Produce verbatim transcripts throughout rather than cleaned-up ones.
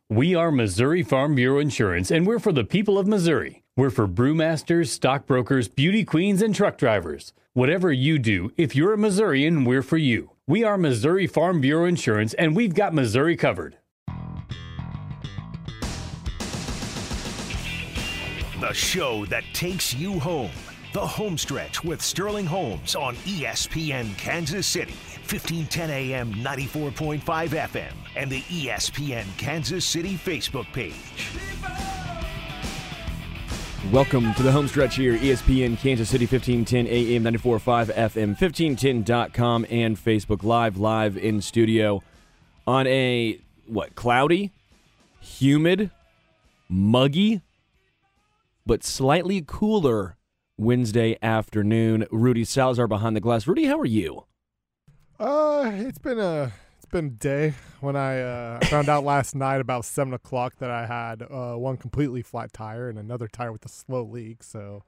We are Missouri Farm Bureau Insurance, and we're for the people of Missouri. We're for brewmasters, stockbrokers, beauty queens, and truck drivers. Whatever you do, if you're a Missourian, we're for you. We are Missouri Farm Bureau Insurance, and we've got Missouri covered. The show that takes you home. The Homestretch with Sterling Holmes on E S P N Kansas City, fifteen ten A M, ninety-four point five F M, and the E S P N Kansas City Facebook page. Welcome to the Homestretch here, E S P N Kansas City, fifteen ten A M, ninety-four point five F M, fifteen ten dot com, and Facebook Live, live in studio on a, what, cloudy, humid, muggy, but slightly cooler Wednesday afternoon. Rudy Salazar behind the glass. Rudy, how are you? Uh, it's been a it's been a day. When I uh, found out last night about seven o'clock that I had uh, one completely flat tire and another tire with a slow leak, so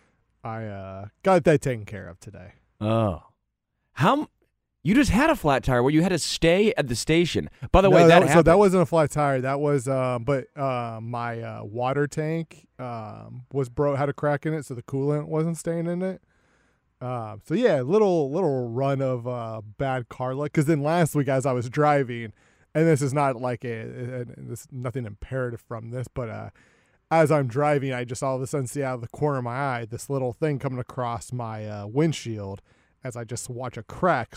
I uh, got that taken care of today. Oh, how? You just had a flat tire where you had to stay at the station. By the no, way, that, that happened. So that wasn't a flat tire. That was, uh, but uh, my uh, water tank um, was broke, had a crack in it, so the coolant wasn't staying in it. Uh, so yeah, little little run of uh, bad car luck. Because then last week, as I was driving, and this is not like a, a, a this nothing imperative from this, but uh, as I'm driving, I just all of a sudden see out of the corner of my eye this little thing coming across my uh, windshield. As I just watch a crack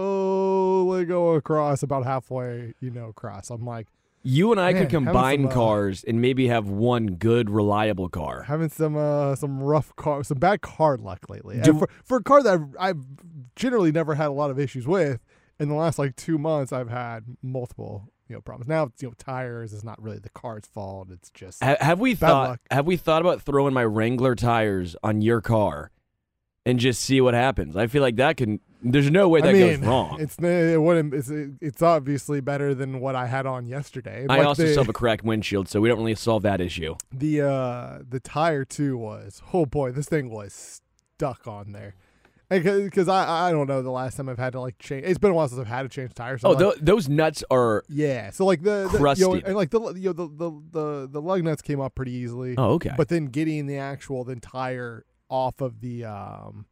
slowly go across about halfway, you know, across. I'm like, you and I man, could combine some, uh, cars and maybe have one good, reliable car. Having some uh, some rough car, some bad car luck lately. Do, and for, for a car that I've, I've generally never had a lot of issues with, in the last like two months, I've had multiple you know problems. Now, you know, tires is not really the car's fault. It's just have, have we bad thought? luck. Have we thought about throwing my Wrangler tires on your car? And just see what happens. I feel like that can. There's no way that I mean, goes wrong. It's it wouldn't. It's, it's obviously better than what I had on yesterday. I Like also the, still have a cracked windshield, so we don't really solve that issue. The uh, the tire too was. Oh boy, this thing was stuck on there. Because I I don't know the last time I've had to like change. It's been a while since I've had to change tires. So Oh, like, th- those nuts are. yeah. So like the, the crusty. you know, and like the you know, the, the the the lug nuts came off pretty easily. Oh, okay. But then getting the actual then tire off of the um.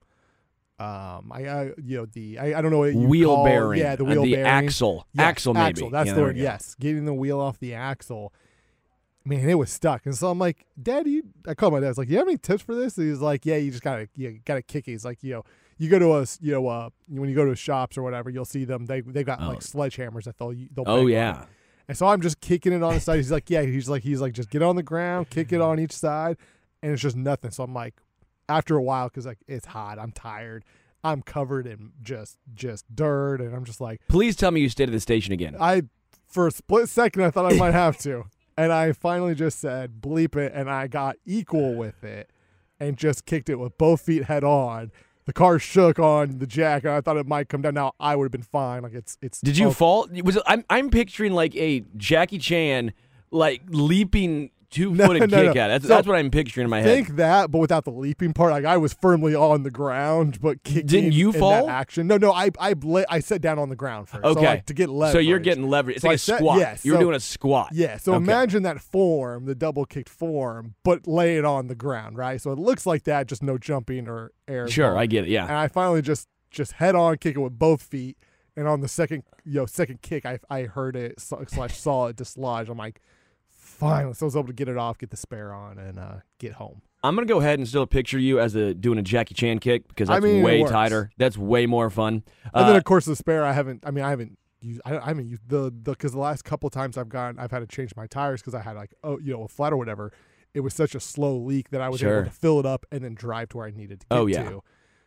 Um, I, I, you know, the, I, I don't know what you wheel call, bearing. yeah, the uh, wheel the bearing. axle. Yes, axle, maybe. Axle, that's Yeah, the there word, we go. yes. Getting the wheel off the axle. Man, it was stuck. And so I'm like, Dad, you, I called my dad. I was like, you have any tips for this? And he was like, yeah, you just gotta, you gotta kick it. He's like, you know, you go to a, you know, uh, when you go to shops or whatever, you'll see them, they, they've got Oh. like sledgehammers that they'll, they'll Oh, bang yeah. on. And so I'm just kicking it on the side. He's like, yeah, he's like, he's like, just get on the ground, kick it on each side. And it's just nothing. So I'm like, after a while, cause like it's hot, I'm tired. I'm covered in just just dirt, and I'm just like, Please tell me you stayed at the station again. I, for a split second, I thought I might have to. And I finally just said, bleep it, and I got equal with it and just kicked it with both feet head on. The car shook on the jack, and I thought it might come down. Now, I would have been fine. Like, it's... it's. Did you oh, fall? Was it, I'm I'm picturing like a Jackie Chan, like leaping two No, footed no, kick no. out. That's So, that's what I'm picturing in my head. Think that, but without the leaping part. Like, I was firmly on the ground, but kicking Didn't you in fall? that action. No, no, I I bla- I sat down on the ground first. Okay. So, like, to get leverage. So you're getting leverage. It's So like I a said- squat. yeah, you were so- doing a squat. Yeah, so Okay. imagine that form, the double kicked form, but lay it on the ground, right? So it looks like that, just no jumping or air. Sure, involved. I get it. Yeah. And I finally just just head on kick it with both feet, and on the second you know second kick, I I heard it slash saw it dislodge. I'm like, finally, so I was able to get it off, get the spare on, and uh, get home. I'm gonna go ahead and still picture you as a doing a Jackie Chan kick because I that's mean, it way works. tighter. That's way more fun. And Uh, then of course the spare, I haven't. I mean, I haven't used. I, I haven't used the the because the last couple times I've gone, I've had to change my tires because I had like oh you know a flat or whatever. It was such a slow leak that I was Sure. able to fill it up and then drive to where I needed to get Oh, yeah. to.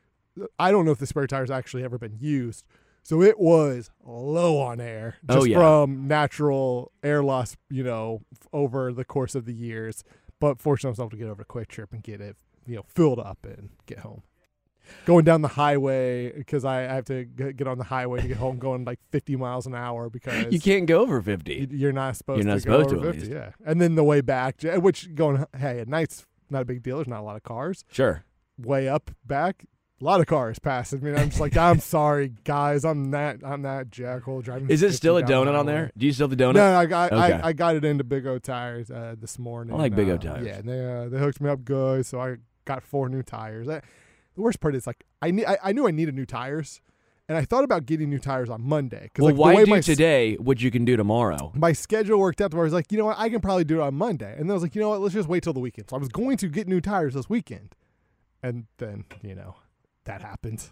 I don't know if the spare tire's actually ever been used, so it was low on air just Oh, yeah. from natural air loss, you know, f- over the course of the years. But fortunately, I was able to get over to Quick Trip and get it, you know, filled up and get home. Going down the highway because I, I have to g- get on the highway to get home, going like fifty miles an hour because you can't go over fifty. you- you're not supposed You're not to supposed go to, over at fifty. least. Yeah, and then the way back, j- which going hey at night's not a big deal. There's not a lot of cars. Sure. Way up back, A lot of cars passing me. And I'm just like, I'm sorry, guys. I'm that. I'm that jackhole driving. Is it still a fifty down the donut on highway. there? Do you still have the donut? No, I got Okay. I, I got it into Big O Tires uh, this morning. I like Big O uh, Tires. Yeah, and they uh, they hooked me up good, so I got four new tires. I, the worst part is like I, ne- I I knew I needed new tires, and I thought about getting new tires on Monday. Well, like, the why way do my, today what you can do tomorrow? My schedule worked out to where I was like, you know what, I can probably do it on Monday, and then I was like, you know what, let's just wait till the weekend. So I was going to get new tires this weekend, and then you know that happened.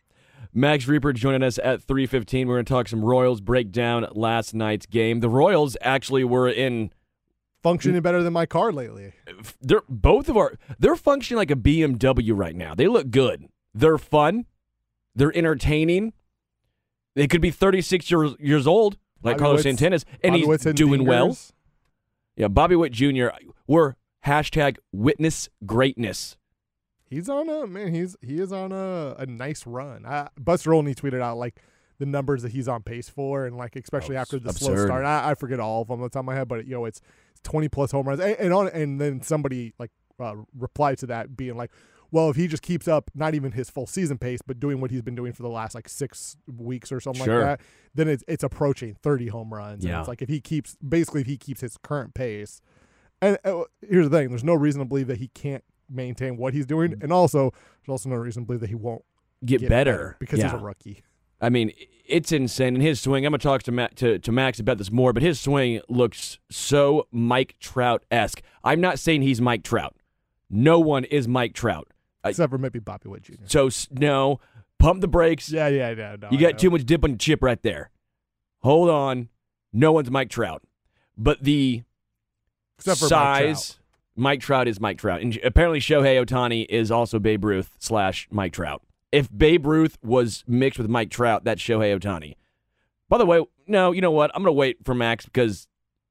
Max Reaper joining us at three fifteen. We're going to talk some Royals, break down last night's game. The Royals actually were in Functioning better than my car lately. they're both of our they're functioning like a B M W right now. They look good. They're fun. They're entertaining. They could be thirty-six years, years old, like Bobby Carlos Witt's- Santanas, and Bobby he's Witt's and doing well. Dingers. Yeah, Bobby Witt Junior We're hashtag witness greatness. He's on a man. He's he is on a, a nice run. I, Buster Olney tweeted out like the numbers that he's on pace for, and like especially Oh, after the absurd. slow start. I, I forget all of them on the top of my head, but you know it's, it's twenty plus home runs, and, and on and then somebody like uh, replied to that being like, well, if he just keeps up not even his full season pace, but doing what he's been doing for the last like six weeks or something Sure. like that, then it's it's approaching thirty home runs. And Yeah. it's like if he keeps basically if he keeps his current pace, and uh, here's the thing: there's no reason to believe that he can't maintain what he's doing, and also there's also no reason to believe that he won't Get, get better. because yeah. he's a rookie. I mean, it's insane. And his swing, I'm going to talk to, Ma- to to Max about this more, but his swing looks so Mike Trout-esque. I'm not saying he's Mike Trout. No one is Mike Trout. I- Except for maybe Bobby Witt Junior So, s- no, pump the brakes. Yeah, yeah, yeah. No, you I got know. too much dip on your chip right there. Hold on. No one's Mike Trout. But the Except for Mike Trout. size, Mike Trout is Mike Trout. And apparently Shohei Ohtani is also Babe Ruth slash Mike Trout. If Babe Ruth was mixed with Mike Trout, that's Shohei Ohtani. By the way, no, you know what? I'm going to wait for Max because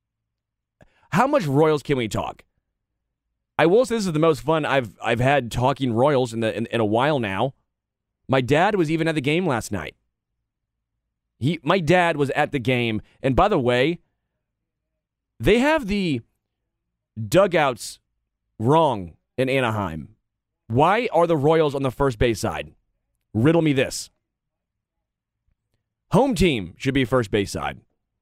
how much Royals can we talk? I will say this is the most fun I've I've had talking Royals in the in, in a while now. My dad was even at the game last night. He, my dad was at the game, and by the way, they have the dugouts wrong in Anaheim. Why are the Royals on the first base side? Riddle me this. Home team should be first base side.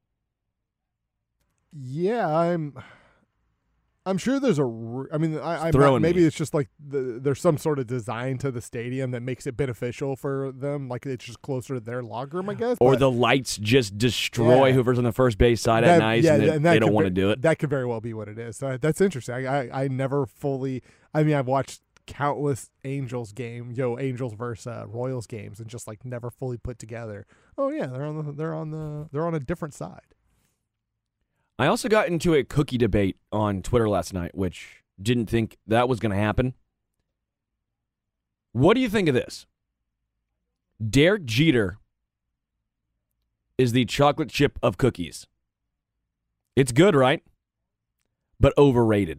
Yeah, I'm. I'm sure there's a. r- I mean, I, I'm throwing not, maybe me. it's just like the, there's some sort of design to the stadium that makes it beneficial for them. Like it's just closer to their locker room, I guess. Or but the lights just destroy Yeah. whoever's on the first base side that- at night, yeah, and, they, and that they don't could want to ve- do it. That could very well be what it is. So that's interesting. I, I I never fully. I mean, I've watched countless Angels game, yo, Angels versus uh, Royals games, and just like never fully put together. Oh yeah, they're on the they're on the they're on a different side. I also got into a cookie debate on Twitter last night, which didn't think that was going to happen. What do you think of this? Derek Jeter is the chocolate chip of cookies. It's good, right? But overrated.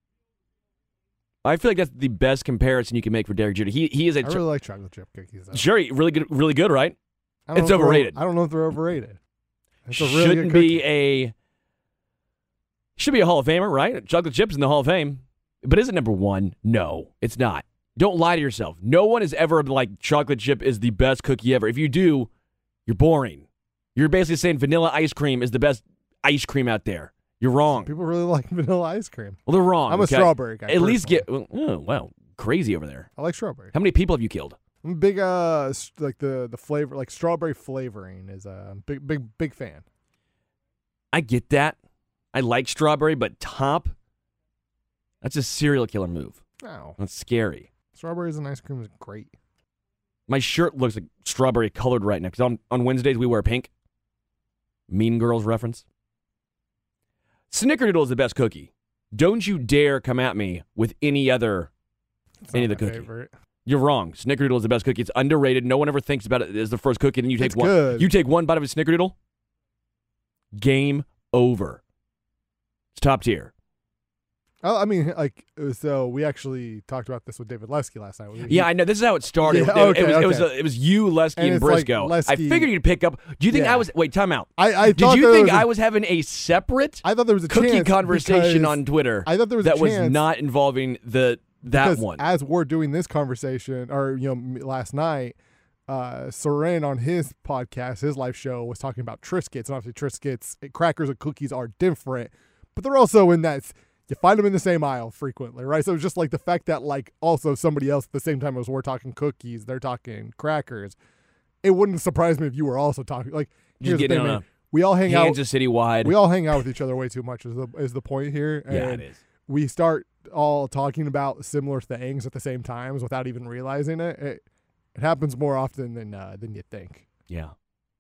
I feel like that's the best comparison you can make for Derek Jeter. He he is a I cho- really like chocolate chip cookies. Though. sure really good, really good, right? I don't It's know if they're- overrated. I don't know if they're overrated. It's a really Shouldn't good be cookie. a should be a Hall of Famer, right? Chocolate chips in the Hall of Fame, but is it number one? No, it's not. Don't lie to yourself. No one has ever been like chocolate chip is the best cookie ever. If you do, you're boring. You're basically saying vanilla ice cream is the best ice cream out there. You're wrong. People really like vanilla ice cream. Well, they're wrong. I'm a okay? strawberry guy. At least personally. get. Oh, wow, crazy over there. I like strawberry. How many people have you killed? I'm a big uh s- like the the flavor like strawberry flavoring is a big big big fan. I get that. I like strawberry, but top, that's a serial killer move. No, That's scary. strawberries and ice cream is great. My shirt looks like strawberry colored right now because on, on Wednesdays we wear pink. Mean Girls reference. Snickerdoodle is the best cookie. Don't you dare come at me with any other. It's Any not of the my cookie. favorite. You're wrong. Snickerdoodle is the best cookie. It's underrated. No one ever thinks about it as the first cookie, and you take It's one. good. You take one bite of a Snickerdoodle. Game over. It's top tier. Oh, I mean, like so we actually talked about this with David Lesky last night. We- Yeah, I know. This is how it started. Yeah, it, okay, it was, it, was okay. it was you, Lesky, And and, it's like Briscoe. I Lesky- figured you'd pick up. Do you think Yeah. I was? Wait, time out. I, I Did thought you there think was a- I was having a separate I thought there was a cookie chance conversation because on Twitter I thought there was a that was chance- not involving the that because one. As we're doing this conversation, or you know, m- last night, uh, Soren on his podcast, his live show, was talking about Triscuits, and obviously Triscuits, crackers and cookies are different, but they're also in that you find them in the same aisle frequently, right? So it's just like the fact that like also somebody else at the same time as we're talking cookies, they're talking crackers. It wouldn't surprise me if you were also talking like. Just Here's the getting thing, on man. a We all hang out. Kansas City wide. We all hang out with each other way too much. Is the is the point here? And yeah, it is. we start all talking about similar things at the same times without even realizing it. It, it happens more often than uh, than you think. Yeah.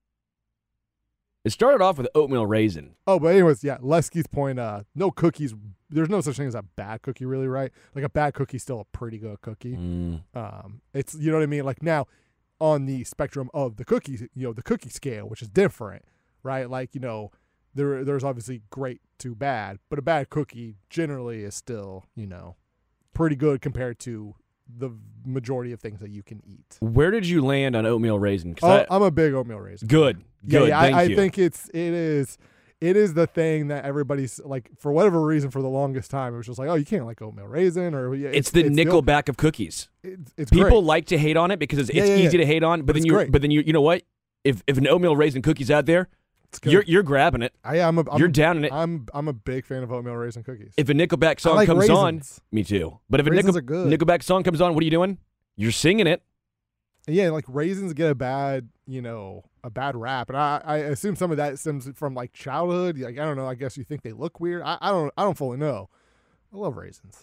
It started off with oatmeal raisin. Oh, but anyways, yeah, Lesky's point, uh, no cookies. There's no such thing as a bad cookie, really, right? Like a bad cookie's still a pretty good cookie. Mm. Um, it's, you know what I mean? Like now on the spectrum of the cookies, you know, the cookie scale, which is different, right? Like, you know, there there's obviously great to bad, but a bad cookie generally is still, you know, pretty good compared to the majority of things that you can eat. Where did you land on oatmeal raisin? 'Cause Oh, I- I'm a big oatmeal raisin. good. Yeah, Good. yeah, Thank I, you. I think it's it is it is the thing that everybody's like for whatever reason for the longest time it was just like, oh, you can't like oatmeal raisin or yeah, it's, the it's Nickelback of cookies. It's, it's People great. like to hate on it because it's, Yeah, it's yeah, easy yeah. to hate on, but, But then it's you great. but then you you know what? If if an oatmeal raisin cookie's out there, It's good. you're you're grabbing it. I am a, I'm, you're down in it. I'm I'm a big fan of oatmeal raisin cookies. If a Nickelback I song like comes on, raisins. me too. But if a Raisins Nickel, are good. Nickelback song comes on, what are you doing? You're singing it. Yeah, like raisins get a bad, you know, a bad rap, and I, I assume some of that stems from like childhood. Like I don't know. I guess you think they look weird. I, I don't. I don't fully know. I love raisins.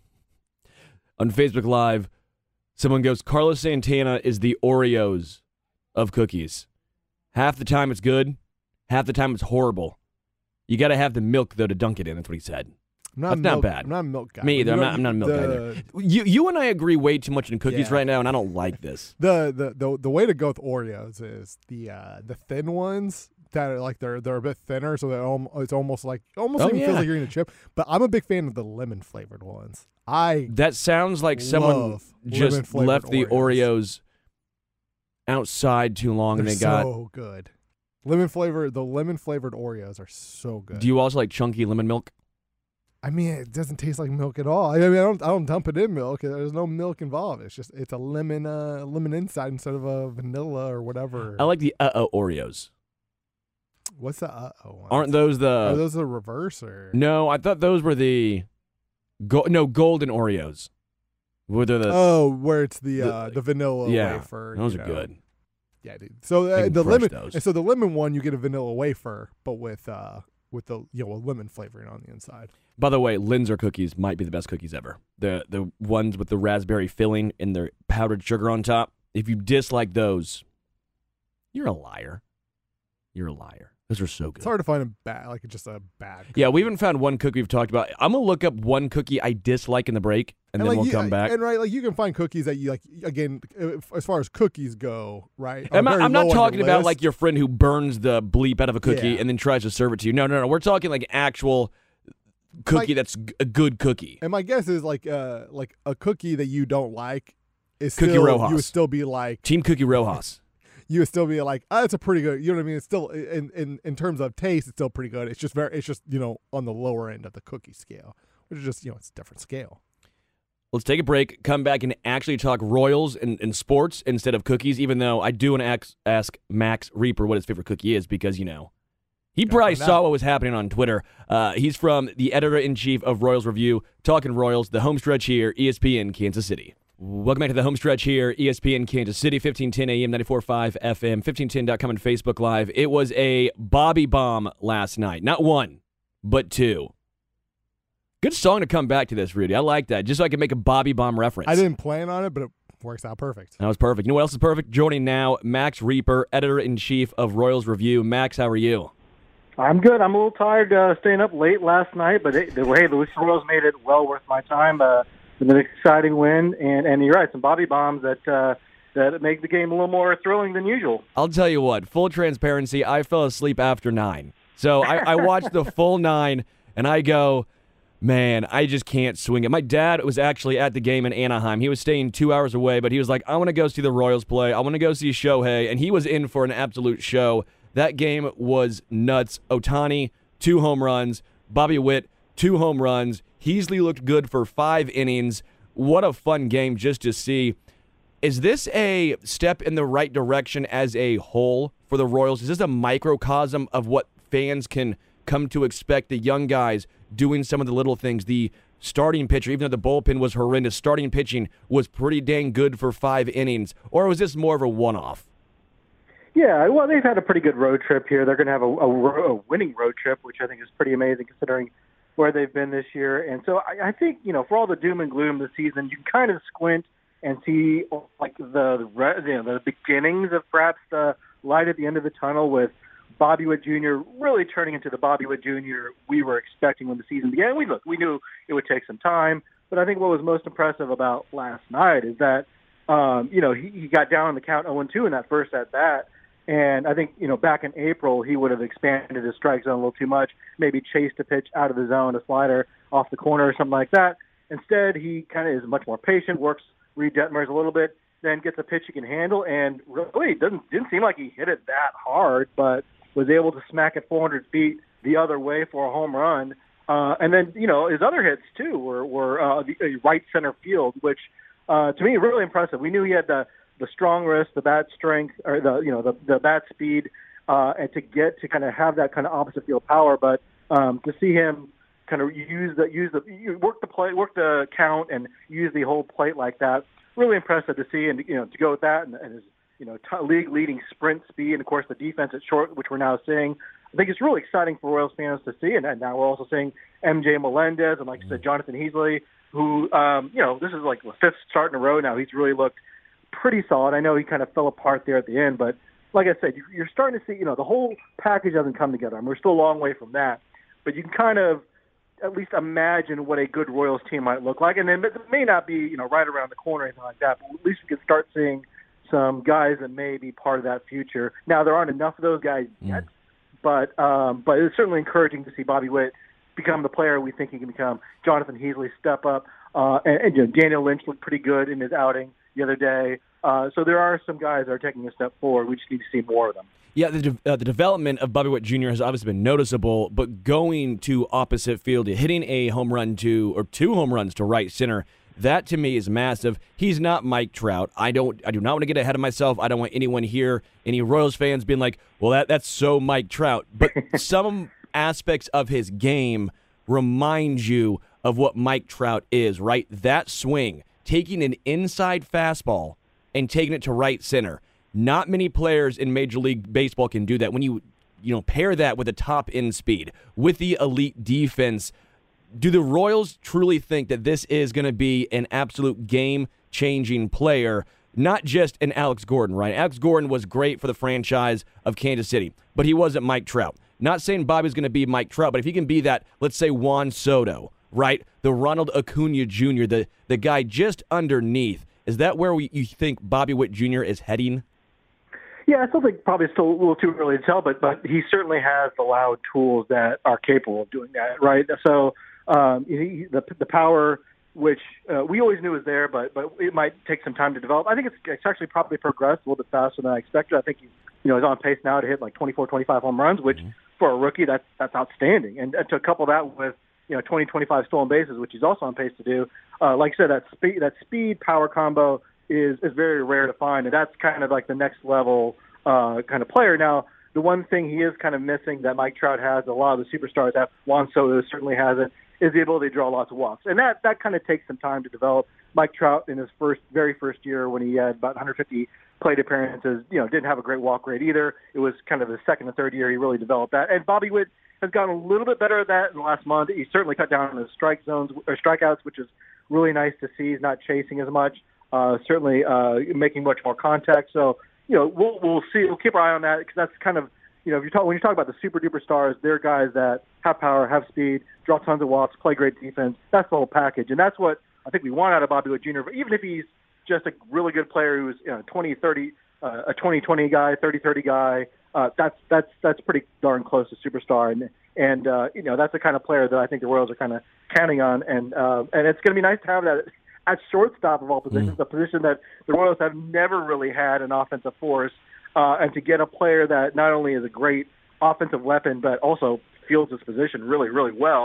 On Facebook Live, someone goes, Carlos Santana is the Oreos of cookies. Half the time it's good, half the time it's horrible. You got to have the milk, though, to dunk it in. That's what he said. I'm not That's a not milk, bad. I'm not a milk guy. Me You either. I'm know, not, I'm not a milk the, guy either. You, you and I agree way too much in cookies Yeah. right now, and I don't like this. The, the the the way to go with Oreos is the uh, the thin ones that are like they're they're a bit thinner, so they're almost, it's almost like almost Oh, even yeah. feels like you're eating a chip. But I'm a big fan of the lemon flavored ones. I That sounds like someone love just lemon-flavored left the Oreos outside too long, They're and they got. so good. Lemon flavored the lemon flavored Oreos are so good. Do you also like chunky lemon milk? I mean, it doesn't taste like milk at all. I mean, I don't I don't dump it in milk. There's no milk involved. It's just it's a lemon uh lemon inside instead of a vanilla or whatever. I like the uh oh Oreos. What's the uh oh? Aren't those the? Are those the reverse or? No, I thought those were the. Go, no, golden Oreos. Were they the? Oh, where it's the the- uh, the vanilla yeah, wafer. those you are know. good. Yeah, dude. So You uh, can the crush lemon, those. and so the lemon one, you get a vanilla wafer, but with uh with the you know a lemon flavoring on the inside. By the way, Linzer cookies might be the best cookies ever. The the ones with the raspberry filling and their powdered sugar on top. If you dislike those, you're a liar. You're a liar. Those are so good. It's hard to find a bad like just a bad. Yeah, we cookie. haven't found one cookie we've talked about. I'm gonna look up one cookie I dislike in the break, and, then like, we'll you- come back. And right, like you can find cookies that you like. Again, if- as far as cookies go, right? are I'm not, very I'm low not on talking your about list. like your friend who burns the bleep out of a cookie Yeah. and then tries to serve it to you. No, no, no. We're talking like actual cookie Like- that's g- a good cookie. And my guess is like uh like a cookie that you don't like is Cookie still, Rojas. You would still be like Team Cookie Rojas. you would still be like, oh, it's a pretty good. You know what I mean? It's still in in in terms of taste, it's still pretty good. It's just very, it's just you know on the lower end of the cookie scale, which is just you know it's a different scale. Let's take a break, come back, and actually talk Royals and, and sports instead of cookies, even though I do want to ask, ask Max Reaper what his favorite cookie is because, you know, he Gotta probably find saw out. what was happening on Twitter. Uh, he's from the editor-in-chief of Royals Review, talking Royals, the home stretch here, E S P N Kansas City. Welcome back to the home stretch here, E S P N Kansas City, fifteen ten A M, ninety-four point five F M, fifteen ten dot com and Facebook Live. It was a Bobby bomb last night. Not one, but two. Good song to come back to this, Rudy. I like that, just so I can make a Bobby bomb reference. I didn't plan on it, but it works out perfect. That was perfect. You know what else is perfect? Joining now, Max Reaper, editor-in-chief of Royals Review. Max, how are you? I'm good. I'm a little tired uh, staying up late last night, but it, the way the Royals made it well worth my time. Uh, it's been an exciting win, and, and you're right, some Bobby bombs that uh, that make the game a little more thrilling than usual. I'll tell you what, full transparency, I fell asleep after nine. So I, I watched the full nine, and I go, man, I just can't swing it. My dad was actually at the game in Anaheim. He was staying two hours away, but he was like, I want to go see the Royals play. I want to go see Shohei, and he was in for an absolute show. That game was nuts. Ohtani, two home runs. Bobby Witt, two home runs. Heasley looked good for five innings. what a fun game just to see. Is this a step in the right direction as a whole for the Royals? Is this a microcosm of what fans can come to expect? The young guys doing some of the little things. The starting pitcher, even though the bullpen was horrendous, starting pitching was pretty dang good for five innings. Or was this more of a one-off? Yeah, well, they've had a pretty good road trip here. They're going to have a, a, a winning road trip, which I think is pretty amazing considering where they've been this year. And so I, I think, you know, for all the doom and gloom this season, you can kind of squint and see like the, you know, the beginnings of perhaps the light at the end of the tunnel with Bobby Witt Junior really turning into the Bobby Witt Junior we were expecting when the season began. We look, we knew it would take some time, but I think what was most impressive about last night is that, um, you know, he, he got down on the count oh and two in that first at bat. And I think, you know, back in April, he would have expanded his strike zone a little too much, maybe chased a pitch out of the zone, a slider off the corner or something like that. Instead, he kind of is much more patient, works Reed Detmers a little bit, then gets a pitch he can handle, and really doesn't didn't seem like he hit it that hard, but was able to smack it four hundred feet the other way for a home run. Uh, and then, you know, his other hits, too, were, were uh, the, uh, right center field, which, uh, to me, really impressive. We knew he had the the strong wrist, the bat strength, or the you know the the bat speed, uh, and to get to kind of have that kind of opposite field power. But um, to see him kind of use the use the work the play, work the count, and use the whole plate like that, really impressive to see. And you know to go with that and, and his you know t- league leading sprint speed, and of course the defense at short, which we're now seeing. I think it's really exciting for Royals fans to see. And, and now we're also seeing M J Melendez and, like I said, Jonathan Heasley, who um, you know this is like the fifth start in a row now. He's really looked pretty solid. I know he kind of fell apart there at the end, but like I said, you're starting to see, you know, the whole package hasn't come together. I mean, we're still a long way from that, but you can kind of at least imagine what a good Royals team might look like. And then it may not be, you know, right around the corner or anything like that, but at least we can start seeing some guys that may be part of that future. Now, there aren't enough of those guys yet, mm. but um, but it's certainly encouraging to see Bobby Witt become the player we think he can become. Jonathan Heasley step up, uh, and, and you know, Daniel Lynch looked pretty good in his outing the other day. Uh, so there are some guys that are taking a step forward. We just need to see more of them. Yeah, the, de- uh, the development of Bobby Witt Junior has obviously been noticeable, but going to opposite field, hitting a home run to, or two home runs to right center, that to me is massive. He's not Mike Trout. I don't. I do not want to get ahead of myself. I don't want anyone here, any Royals fans, being like, well, that that's so Mike Trout. But some aspects of his game remind you of what Mike Trout is, right? That swing, taking an inside fastball and taking it to right center. Not many players in Major League Baseball can do that. When you, you know, pair that with a top end speed, with the elite defense, do the Royals truly think that this is going to be an absolute game-changing player, not just an Alex Gordon, right? Alex Gordon was great for the franchise of Kansas City, but he wasn't Mike Trout. Not saying Bobby's going to be Mike Trout, but if he can be that, let's say Juan Soto, right? The Ronald Acuna Junior, the, the guy just underneath. Is that where we, you think Bobby Witt Junior is heading? Yeah, I still think probably still a little too early to tell, but but he certainly has the loud tools that are capable of doing that, right? So um, he, the the power, which uh, we always knew was there, but but it might take some time to develop. I think it's, it's actually probably progressed a little bit faster than I expected. I think he, you know, he's on pace now to hit like twenty-four, twenty-five home runs, which mm-hmm. for a rookie, that's that's outstanding. And, and to couple that with you know twenty, twenty-five stolen bases, which he's also on pace to do. Uh, like I said, that speed that speed power combo is is very rare to find, and that's kind of like the next level uh, kind of player. Now, the one thing he is kind of missing that Mike Trout has, a lot of the superstars have, Juan Soto certainly has it, is the ability to draw lots of walks, and that that kind of takes some time to develop. Mike Trout in his first very first year when he had about one hundred fifty plate appearances, you know, didn't have a great walk rate either. It was kind of the second and third year he really developed that, and Bobby Witt has gotten a little bit better at that in the last month. He certainly cut down on his strike zones or strikeouts, which is really nice to see. He's not chasing as much. Uh, certainly uh, making much more contact. So, you know, we'll we'll see. We'll keep our eye on that because that's kind of, you know, if you talk when you talk about the super duper stars, they're guys that have power, have speed, draw tons of walks, play great defense. That's the whole package, and that's what I think we want out of Bobby Witt Junior But even if he's just a really good player who's you know twenty thirty, uh, a twenty twenty guy, thirty thirty guy, uh, that's that's that's pretty darn close to superstar. And and uh, you know that's the kind of player that I think the Royals are kind of counting on. And uh, and it's going to be nice to have that at shortstop of all positions, mm. a position that the Royals have never really had an offensive force, uh, and to get a player that not only is a great offensive weapon but also fields his position really, really well.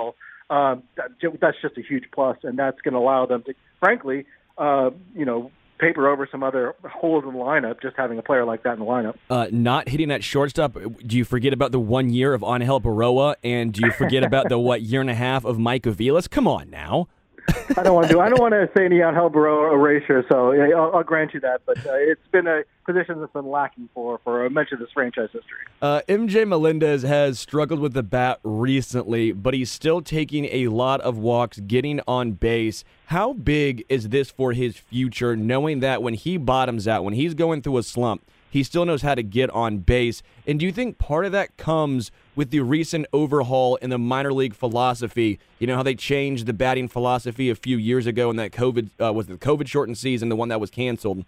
um, that, that's just a huge plus, and that's going to allow them to, frankly, uh, you know, paper over some other holes in the lineup, just having a player like that in the lineup. Uh, not hitting that shortstop, do you forget about the one year of Angel Baroa, and do you forget about the, what, year and a half of Mike Aviles? Come on now. I don't want to do. I don't want to say any Angel Baroa erasure, so yeah, I'll, I'll grant you that. But uh, it's been a position that's been lacking for for much of this franchise history. Uh, M J Melendez has struggled with the bat recently, but he's still taking a lot of walks, getting on base. How big is this for his future, knowing that when he bottoms out, when he's going through a slump, he still knows how to get on base? And do you think part of that comes with the recent overhaul in the minor league philosophy? You know how they changed the batting philosophy a few years ago in that COVID uh, was the COVID shortened season, the one that was canceled.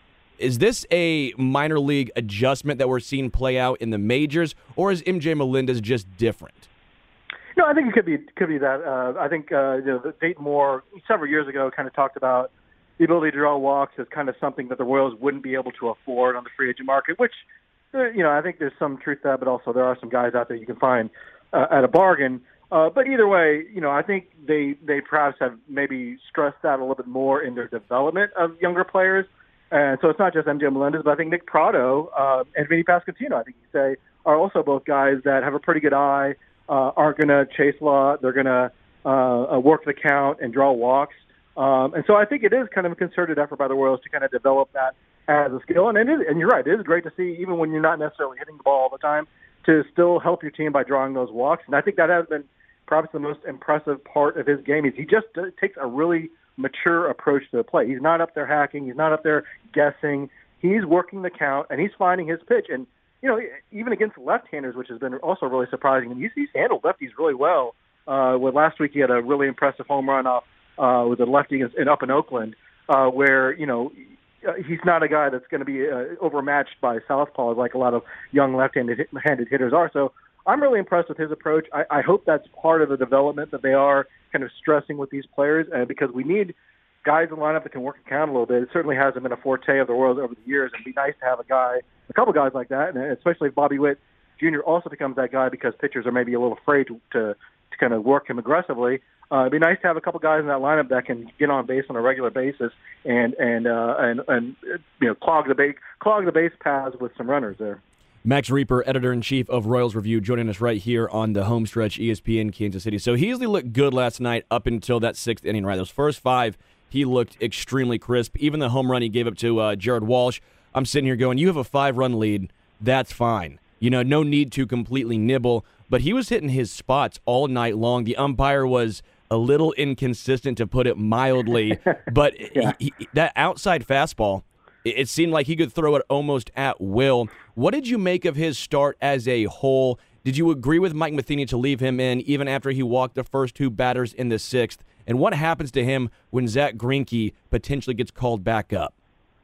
Is this a minor league adjustment that we're seeing play out in the majors, or is M J Melendez just different? No, I think it could be could be that. Uh, I think uh, you know, Dayton Moore several years ago kind of talked about the ability to draw walks as kind of something that the Royals wouldn't be able to afford on the free agent market, which, you know, I think there's some truth to that, but also there are some guys out there you can find uh, at a bargain. Uh, but either way, you know, I think they, they perhaps have maybe stressed that a little bit more in their development of younger players. And so it's not just M J Melendez, but I think Nick Pratto uh, and Vinny Pasquantino, I think you say, are also both guys that have a pretty good eye, uh, aren't going to chase a lot. They're going to uh, work the count and draw walks. Um, and so I think it is kind of a concerted effort by the Royals to kind of develop that as a skill. And, it is, and you're right, it is great to see, even when you're not necessarily hitting the ball all the time, to still help your team by drawing those walks. And I think that has been perhaps the most impressive part of his game is he just uh, takes a really mature approach to the play. He's not up there hacking. He's not up there guessing. He's working the count, and he's finding his pitch. And, you know, even against left-handers, which has been also really surprising, and he's, he's handled lefties really well. Uh, with last week he had a really impressive home run off Uh, with a lefty in, in, up in Oakland, uh, where, you know, he's not a guy that's going to be uh, overmatched by southpaws like a lot of young left-handed handed hitters are. So I'm really impressed with his approach. I, I hope that's part of the development that they are kind of stressing with these players, uh, because we need guys in the lineup that can work the count a little bit. It certainly hasn't been a forte of the Royals over the years, and it'd be nice to have a guy, a couple guys like that, and especially if Bobby Witt Junior also becomes that guy because pitchers are maybe a little afraid to, to, to kind of work him aggressively. Uh, it'd be nice to have a couple guys in that lineup that can get on base on a regular basis and and uh, and and you know clog the base clog the base paths with some runners there. Max Reaper, editor-in-chief of Royals Review, joining us right here on the home stretch, E S P N Kansas City. So he easily looked good last night up until that sixth inning, right? Those first five, he looked extremely crisp. Even the home run he gave up to uh, Jared Walsh, I'm sitting here going, you have a five-run lead, that's fine. You know, no need to completely nibble. But he was hitting his spots all night long. The umpire was a little inconsistent, to put it mildly, but yeah. he, he, that outside fastball, it, it seemed like he could throw it almost at will. What did you make of his start as a whole? Did you agree with Mike Matheny to leave him in even after he walked the first two batters in the sixth? And what happens to him when Zach Greinke potentially gets called back up?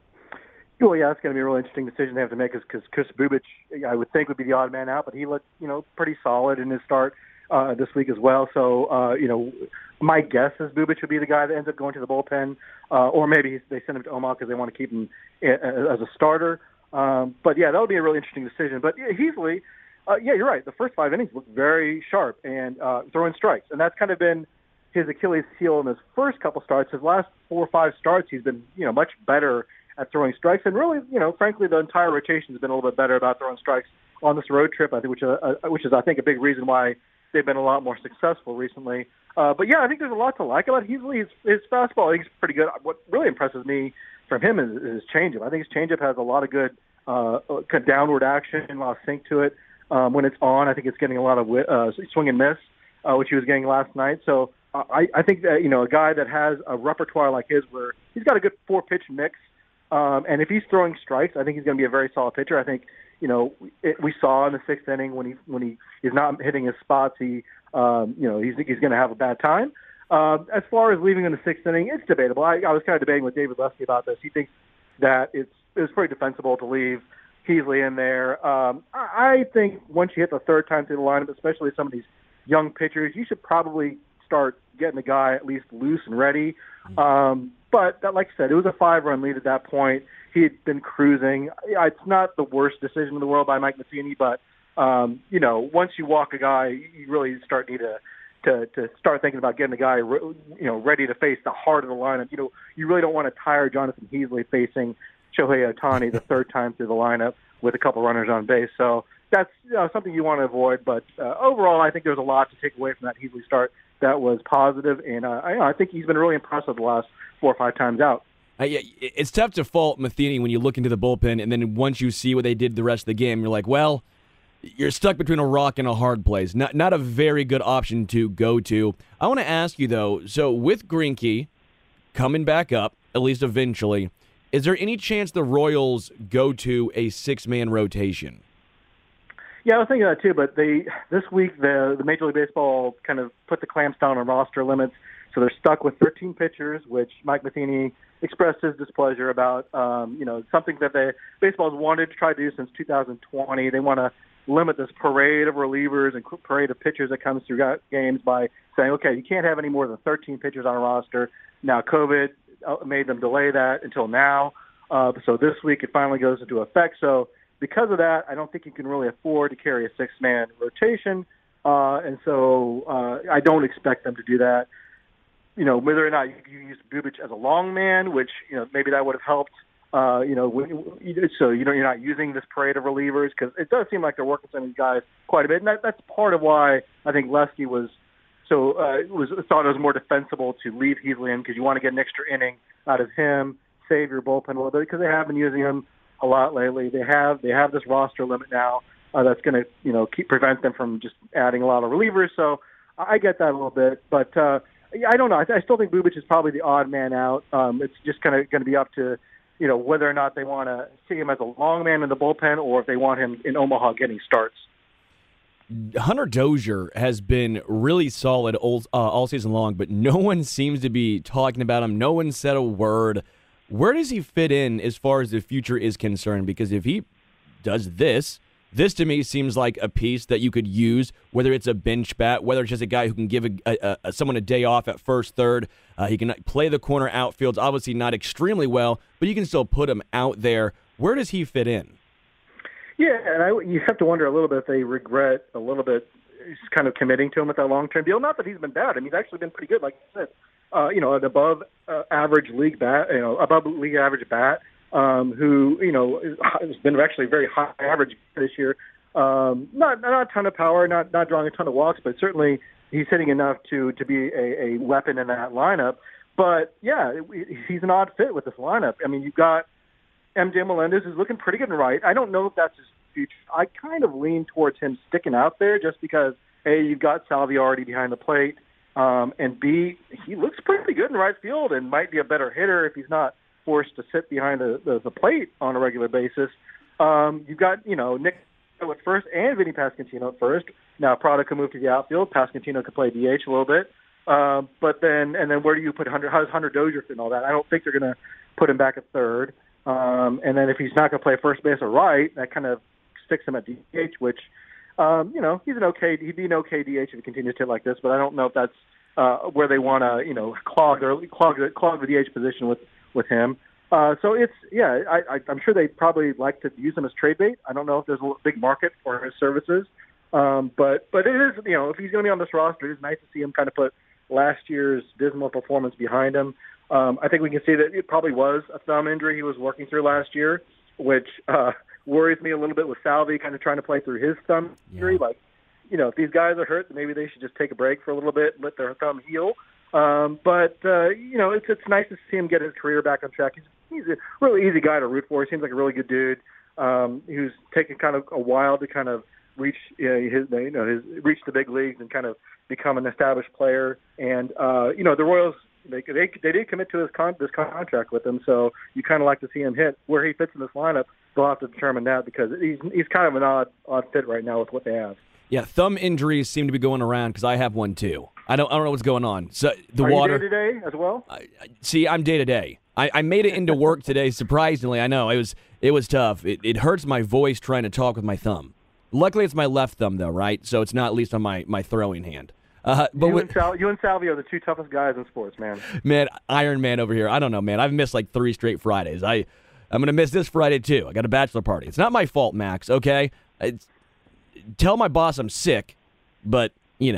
Well, yeah, it's going to be a really interesting decision they have to make because Chris Bubic, I would think, would be the odd man out, but he looked, you know, pretty solid in his start uh, this week as well. So, uh, you know, my guess is Bubic would be the guy that ends up going to the bullpen, uh, or maybe they send him to Omaha because they want to keep him as a starter. Um, but, yeah, that would be a really interesting decision. But yeah, Heasley, uh, yeah, you're right. The first five innings looked very sharp and uh, throwing strikes, and that's kind of been his Achilles heel in his first couple starts. His last four or five starts, he's been, you know, much better at throwing strikes, and really, you know, frankly, the entire rotation has been a little bit better about throwing strikes on this road trip. I think, which, uh, which is, I think, a big reason why they've been a lot more successful recently. Uh, but yeah, I think there's a lot to like about Heasley. His, his fastball, I think, is pretty good. What really impresses me from him is, is his changeup. I think his changeup has a lot of good uh, kind of downward action, a lot of sink to it. Um, when it's on, I think it's getting a lot of uh, swing and miss, uh, which he was getting last night. So uh, I, I think that, you know, a guy that has a repertoire like his, where he's got a good four-pitch mix. Um, and if he's throwing strikes, I think he's going to be a very solid pitcher. I think, you know, it, we saw in the sixth inning when he when he is not hitting his spots, he, um, you know, he's he's going to have a bad time. Uh, as far as leaving in the sixth inning, it's debatable. I, I was kind of debating with David Lesky about this. He thinks that it's it's pretty defensible to leave Heasley in there. Um, I, I think once you hit the third time through the lineup, especially some of these young pitchers, you should probably start getting the guy at least loose and ready. Um, but that, like I said, it was a five-run lead at that point. He had been cruising. It's not the worst decision in the world by Mike Matheny, but um, you know, once you walk a guy, you really start need to to to start thinking about getting a guy, you know, ready to face the heart of the lineup. You know, you really don't want to tire Jonathan Heasley facing Shohei Ohtani the third time through the lineup with a couple runners on base. So that's you know, something you want to avoid. But uh, overall, I think there's a lot to take away from that Heasley start that was positive, and uh, I, I think he's been really impressive the last four or five times out. Uh, yeah, it's tough to fault Matheny when you look into the bullpen, and then once you see what they did the rest of the game, you're like, well, you're stuck between a rock and a hard place. Not not a very good option to go to. I want to ask you, though, so with Greinke coming back up, at least eventually, is there any chance the Royals go to a six-man rotation? Yeah, I was thinking that too, but they this week the the Major League Baseball kind of put the clamps down on roster limits, so they're stuck with thirteen pitchers, which Mike Matheny expressed his displeasure about. Um, you know, something that the baseball's wanted to try to do since two thousand twenty. They want to limit this parade of relievers and parade of pitchers that comes through games by saying, okay, you can't have any more than thirteen pitchers on a roster. Now, COVID made them delay that until now. Uh, so this week it finally goes into effect. So because of that, I don't think you can really afford to carry a six-man rotation. Uh, and so uh, I don't expect them to do that. You know, whether or not you, you use Bubic as a long man, which, you know, maybe that would have helped. Uh, you know, so you know you're not using this parade of relievers because it does seem like they're working some of these guys quite a bit, and that, that's part of why I think Lesky was so uh, was thought it was more defensible to leave Heasley in because you want to get an extra inning out of him, save your bullpen a little bit because they have been using him a lot lately. They have they have this roster limit now uh, that's going to you know keep prevent them from just adding a lot of relievers. So I get that a little bit, but uh, I don't know. I, I still think Bubic is probably the odd man out. Um, it's just kind of going to be up to you know, whether or not they want to see him as a long man in the bullpen or if they want him in Omaha getting starts. Hunter Dozier has been really solid all, uh, all season long, but no one seems to be talking about him. No one said a word. Where does he fit in as far as the future is concerned? Because if he does this, this to me seems like a piece that you could use, whether it's a bench bat, whether it's just a guy who can give a, a, a, someone a day off at first, third. Uh, he can play the corner outfields, obviously not extremely well, but you can still put him out there. Where does he fit in? Yeah, and I, you have to wonder a little bit if they regret a little bit kind of committing to him with that long-term deal. Not that he's been bad. I mean, he's actually been pretty good, like you said. Uh, you know, an above uh, average league bat, you know, above league average bat. Um, who, you know, has been actually very high average this year. Um, not not a ton of power, not not drawing a ton of walks, but certainly he's hitting enough to to be a, a weapon in that lineup. But, yeah, he's an odd fit with this lineup. I mean, you've got M J Melendez who's looking pretty good and right. I don't know if that's his future. I kind of lean towards him sticking out there just because, A, you've got Salvi already behind the plate, um, and B, he looks pretty good in right field and might be a better hitter if he's not forced to sit behind the, the, the plate on a regular basis. Um, you've got, you know, Nick at first and Vinny Pasquantino at first. Now Prado can move to the outfield. Pasquantino can play D H a little bit. Um, but then, and then where do you put Hunter? How does Hunter Dozier fit and all that? I don't think they're going to put him back at third. Um, and then if he's not going to play first base or right, that kind of sticks him at D H, which, um, you know, he's an okay, he'd be an okay D H if he continues to hit like this, but I don't know if that's uh, where they want to, you know, clog or clog, clog the D H position with, with him. Uh, so it's, yeah, I, I, I'm sure they probably like to use him as trade bait. I don't know if there's a big market for his services. Um, but, but it is, you know, if he's going to be on this roster, it's nice to see him kind of put last year's dismal performance behind him. Um, I think we can see that it probably was a thumb injury he was working through last year, which uh, worries me a little bit with Salvi kind of trying to play through his thumb injury. Yeah. Like, you know, if these guys are hurt, maybe they should just take a break for a little bit and let their thumb heal. Um, but, uh, you know, it's it's nice to see him get his career back on track. He's, he's a really easy guy to root for. He seems like a really good dude um, who's taken kind of a while to kind of reach you know, his, you know, his reach the big leagues and kind of become an established player. And, uh, you know, the Royals, they, they they did commit to his con- this contract with him, so you kind of like to see him hit. Where he fits in this lineup, they'll have to determine that because he's he's kind of an odd odd fit right now with what they have. Yeah, thumb injuries seem to be going around because I have one too. I don't I don't know what's going on. So the Are water. you day to day as well? I, I, see, I'm day to day. I, I made it into work today. Surprisingly, I know it was it was tough. It, it hurts my voice trying to talk with my thumb. Luckily, it's my left thumb though, right? So it's not at least on my, my throwing hand. Uh, but you, with, and Sal, you and Salvi are the two toughest guys in sports, man. Man, Iron Man over here. I don't know, man. I've missed like three straight Fridays. I I'm gonna miss this Friday too. I got a bachelor party. It's not my fault, Max. Okay, it's, tell my boss I'm sick, but you know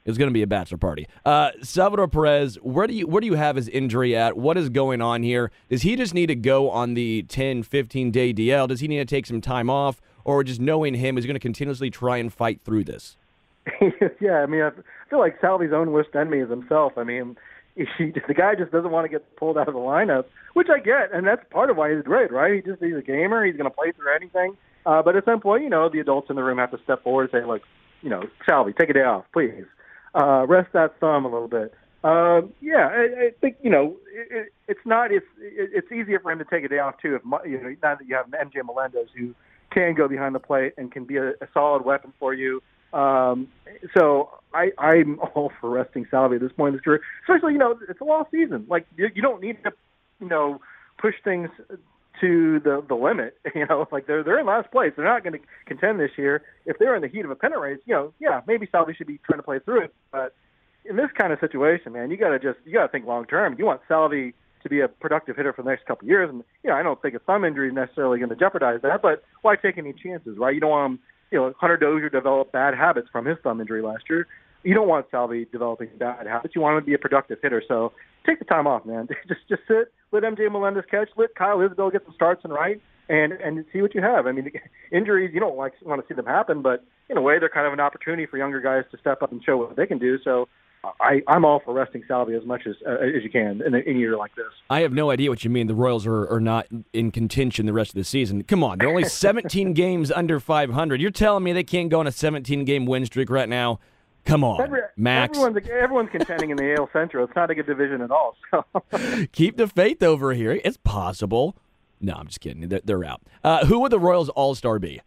It's going to be a bachelor party. Uh, Salvador Perez, where do you where do you have his injury at? What is going on here? Does he just need to go on the ten, fifteen-day D L? Does he need to take some time off? Or just knowing him, is he going to continuously try and fight through this? Yeah, I mean, I feel like Salvy's own worst enemy is himself. I mean, he, the guy just doesn't want to get pulled out of the lineup, which I get, and that's part of why he's great, right? He just he's a gamer. He's going to play through anything. Uh, but at some point, you know, the adults in the room have to step forward and say, look, you know, Salvy, take a day off, please. Uh, rest that thumb a little bit. Uh, yeah, I, I think, you know, it, it, it's not, it's it, it's easier for him to take a day off, too, if you know, now that you have M J Melendez, who can go behind the plate and can be a, a solid weapon for you. Um, so I, I'm all for resting Salvy at this point in his career, especially, you know, it's a lost season. Like, you, you don't need to, you know, push things to the the limit. You know, like they're they're in last place. They're not going to contend this year. If they're in the heat of a pennant race, you know, yeah, maybe Salvy should be trying to play through it. But in this kind of situation, man, you got to just you got to think long term. You want Salvy to be a productive hitter for the next couple of years, and you know, I don't think a thumb injury is necessarily going to jeopardize that. But why take any chances, right? You don't want him. You know, Hunter Dozier developed bad habits from his thumb injury last year. You don't want Salvy developing bad habits. You want him to be a productive hitter. So take the time off, man. Just just sit, let M J Melendez catch, let Kyle Isbell get some starts and right, and and see what you have. I mean, injuries, you don't like want to see them happen, but in a way, they're kind of an opportunity for younger guys to step up and show what they can do. So I, I'm all for resting Salvy as much as uh, as you can in a, in a year like this. I have no idea what you mean the Royals are, are not in contention the rest of the season. Come on, they're only seventeen games under five hundred. You're telling me they can't go on a seventeen-game win streak right now? Come on, Every, Max. Everyone's, everyone's contending in the A L Central. It's not a good division at all. So. Keep the faith over here. It's possible. No, I'm just kidding. They're, they're out. Uh, who would the Royals All-Star be?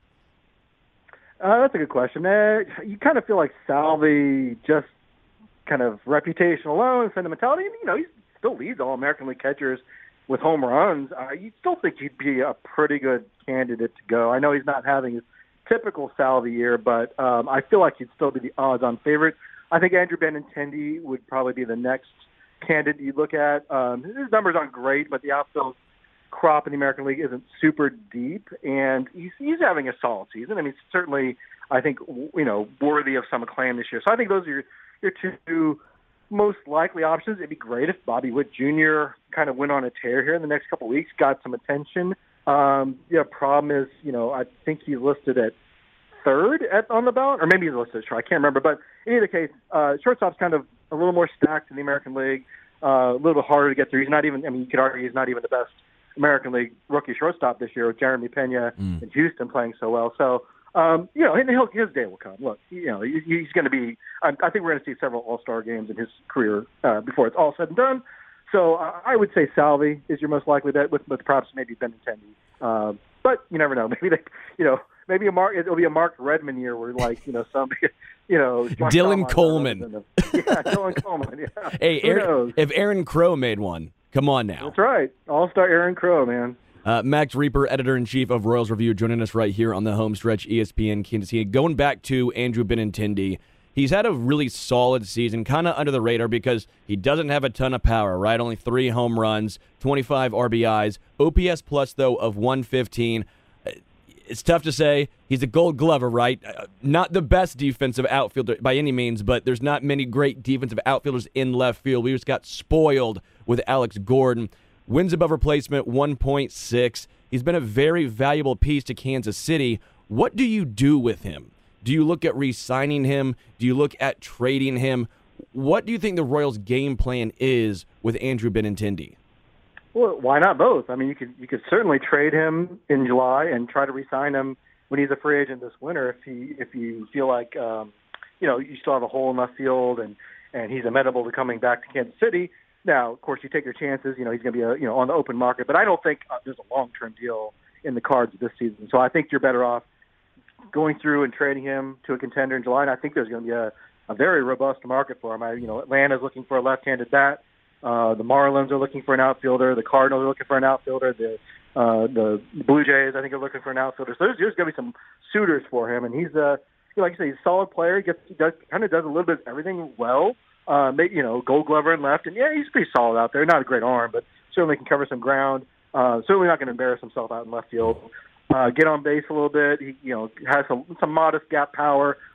Uh, that's a good question. Uh, you kind of feel like Salvy, just kind of reputation alone, sentimentality. You know, he still leads all American League catchers with home runs. Uh, you still think he'd be a pretty good candidate to go. I know he's not having his typical Salvy year, but um, I feel like he'd still be the odds-on favorite. I think Andrew Benintendi would probably be the next candidate you look at. Um, his numbers aren't great, but the outfield crop in the American League isn't super deep, and he's, he's having a solid season. I mean, certainly, I think, you know, worthy of some acclaim this year. So I think those are your, your two most likely options. It'd be great if Bobby Witt Junior kind of went on a tear here in the next couple of weeks, got some attention. Um, yeah, problem is, you know, I think he's listed at third at, on the ballot, or maybe he's listed as short. I can't remember. But in either case, uh, shortstop's kind of a little more stacked in the American League, uh, a little bit harder to get through. He's not even, I mean, you could argue he's not even the best American League rookie shortstop this year with Jeremy Pena Mm. and Houston playing so well. So, um, you know, and he'll, his day will come. Look, you know, he, he's going to be, I, I think we're going to see several All-Star games in his career uh, before it's all said and done. So uh, I would say Salvy is your most likely bet, with, with perhaps maybe Benintendi. Uh, but you never know. Maybe they, you know, maybe a Mark. It'll be a Mark Redmond year where, like, you know, some, you know, Dylan Coleman. The, yeah, Dylan Coleman. Yeah. Hey, Who Aaron, knows? if Aaron Crow made one, come on now. That's right. All-Star Aaron Crow, man. Uh, Max Reaper, editor-in-chief of Royals Review, joining us right here on the home stretch, E S P N Kansas City. Going back to Andrew Benintendi, he's had a really solid season, kind of under the radar because he doesn't have a ton of power, right? Only three home runs, twenty-five R B Is, O P S plus, though, of one fifteen. It's tough to say. He's a gold glover, right? Uh, not the best defensive outfielder by any means, but there's not many great defensive outfielders in left field. We just got spoiled with Alex Gordon. Wins above replacement, one point six. He's been a very valuable piece to Kansas City. What do you do with him? Do you look at re-signing him? Do you look at trading him? What do you think the Royals' game plan is with Andrew Benintendi? Well, why not both? I mean, you could you could certainly trade him in July and try to re-sign him when he's a free agent this winter. If he if you feel like um, you know you still have a hole in left field and and he's amenable to coming back to Kansas City. Now, of course, you take your chances. You know, he's going to be a, you know on the open market, but I don't think uh, there's a long-term deal in the cards this season. So I think you're better off going through and trading him to a contender in July. And I think there's going to be a, a very robust market for him. I, you know, Atlanta's looking for a left-handed bat. Uh, the Marlins are looking for an outfielder. The Cardinals are looking for an outfielder. The uh, the Blue Jays, I think, are looking for an outfielder. So there's, there's going to be some suitors for him. And he's a, you know, like you say, he's a solid player. He gets, he does kind of does a little bit of everything well. Uh, maybe, you know, Gold Glover and left, and yeah, he's pretty solid out there. Not a great arm, but certainly can cover some ground. Uh, certainly not going to embarrass himself out in left field. Uh, get on base a little bit. He, you know, has some, some modest gap power.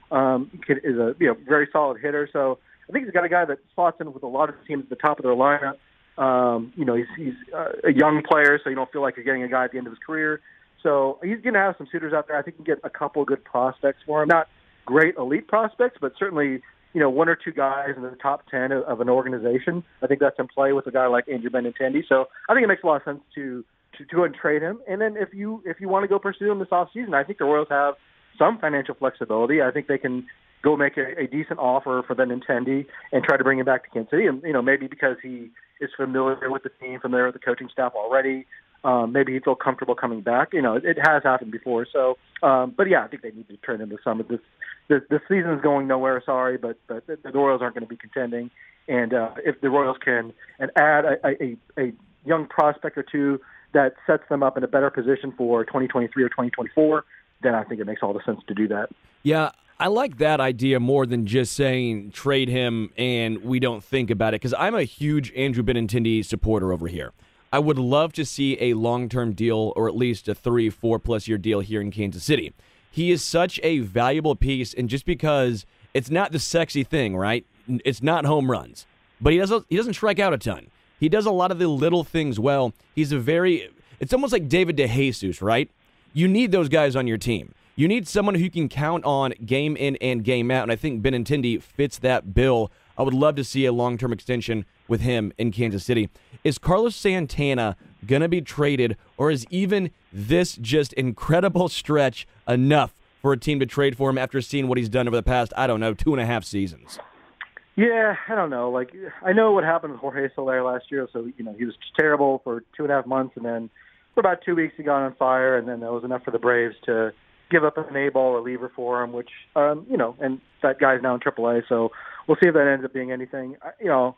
um, is a you know very solid hitter. So I think he's got a guy that slots in with a lot of teams at the top of their lineup. Um, you know, he's, he's uh, a young player, so you don't feel like you're getting a guy at the end of his career. So he's going to have some suitors out there. I think you can get a couple of good prospects for him. Not great elite prospects, but certainly, you know, one or two guys in the top ten of, of an organization. I think that's in play with a guy like Andrew Benintendi. So I think it makes a lot of sense to, to, to go and trade him. And then if you if you want to go pursue him this offseason, I think the Royals have some financial flexibility. I think they can go make a, a decent offer for Benintendi and try to bring him back to Kansas City. And, you know, maybe because he is familiar with the team, familiar with the coaching staff already, um, maybe he'd feel comfortable coming back. You know, it, it has happened before. So, um, but yeah, I think they need to turn into some of this. This, this season is going nowhere, sorry, but, but the, the Royals aren't going to be contending. And uh, if the Royals can and add a, a, a young prospect or two that sets them up in a better position for twenty twenty-three or twenty twenty-four, then I think it makes all the sense to do that. Yeah, I like that idea more than just saying trade him and we don't think about it, because I'm a huge Andrew Benintendi supporter over here. I would love to see a long-term deal or at least a three, four-plus year deal here in Kansas City. He is such a valuable piece, and just because it's not the sexy thing, right? It's not home runs, but he doesn't he doesn't strike out a ton. He does a lot of the little things well. He's a very it's almost like David DeJesus, right? You need those guys on your team. You need someone who you can count on game in and game out, and I think Benintendi fits that bill. I would love to see a long-term extension with him in Kansas City. Is Carlos Santana going to be traded, or is even this just incredible stretch enough for a team to trade for him after seeing what he's done over the past, I don't know, two and a half seasons? Yeah, I don't know. Like, I know what happened with Jorge Soler last year. So, you know, he was terrible for two and a half months, and then for about two weeks he got on fire, and then that was enough for the Braves to give up an A-ball reliever for him, which, um, you know, and that guy's now in triple A, so we'll see if that ends up being anything. You know,